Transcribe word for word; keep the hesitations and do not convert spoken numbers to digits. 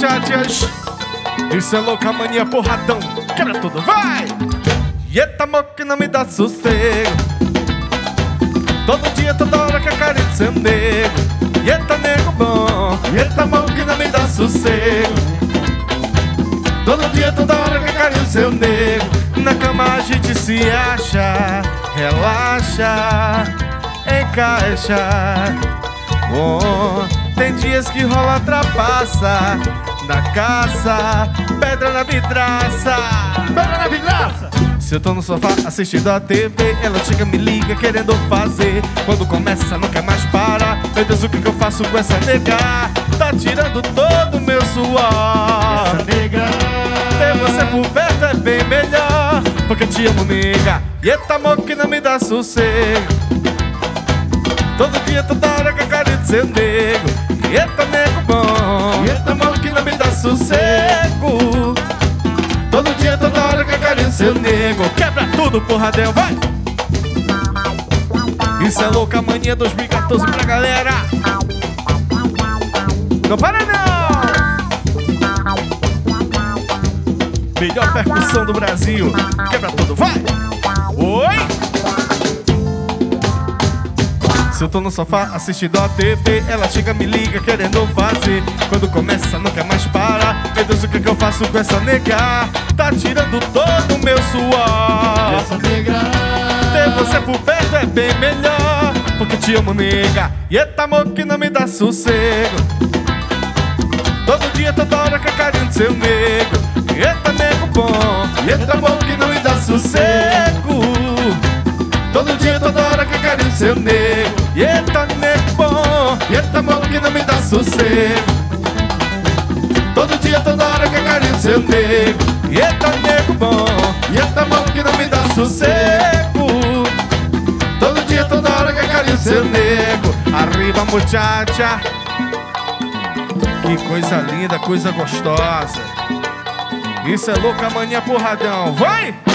muchachas. Isso é louca mania porradão. Quebra tudo, vai! Eita, amor que não me dá sossego. Todo dia, toda hora que a carinha do seu nego. Eita, nego bom. Eita, amor que não me dá sossego. Todo dia, toda hora que a carinha do seu nego. Na cama a gente se acha, relaxa, encaixa. Oh, tem dias que rola trapaça. Na caça, pedra na vidraça. Pedra na vidraça. Se eu tô no sofá assistindo a T V, ela chega, me liga querendo fazer. Quando começa não quer mais parar. Meu Deus, o que que eu faço com essa nega? Tá tirando todo o meu suor. Essa nega. Ter você por perto é bem melhor, porque te amo, nega. E eita, amor que não me dá sossego. Todo dia, toda hora com a carinha do seu nego. E eita, nego bom. E eita, amor que não me dá sossego. Todo dia, toda hora com a carinha do seu nego. Quebra tudo, porradão, vai! Isso é louca mania dois mil e quatorze pra galera. Não para não! Melhor percussão do Brasil. Quebra tudo, vai! Oi! Se eu tô no sofá assistindo a T V, ela chega, me liga querendo fazer. Quando começa não quer mais parar. Meu Deus, o que que eu faço com essa nega? Tá tirando todo o meu suor. Essa nega. Ter você por perto é bem melhor, porque te amo, nega. E eita, amor que não me dá sossego. Todo dia, toda hora com a carinha do seu nego. E eita, nego bom. E eita, amor que não me dá sossego. Todo dia, toda hora com a carinha do seu nego. E eita, nego bom. E eita, amor que não me dá sossego. Todo dia, toda hora com a carinha do seu nego. E eita, nego bom. E eita, amor que não me dá sossego. Todo dia, toda hora com a carinha do seu nego. Arriba, muchacha. Que coisa linda, coisa gostosa. Isso é louca mania porradão, vai!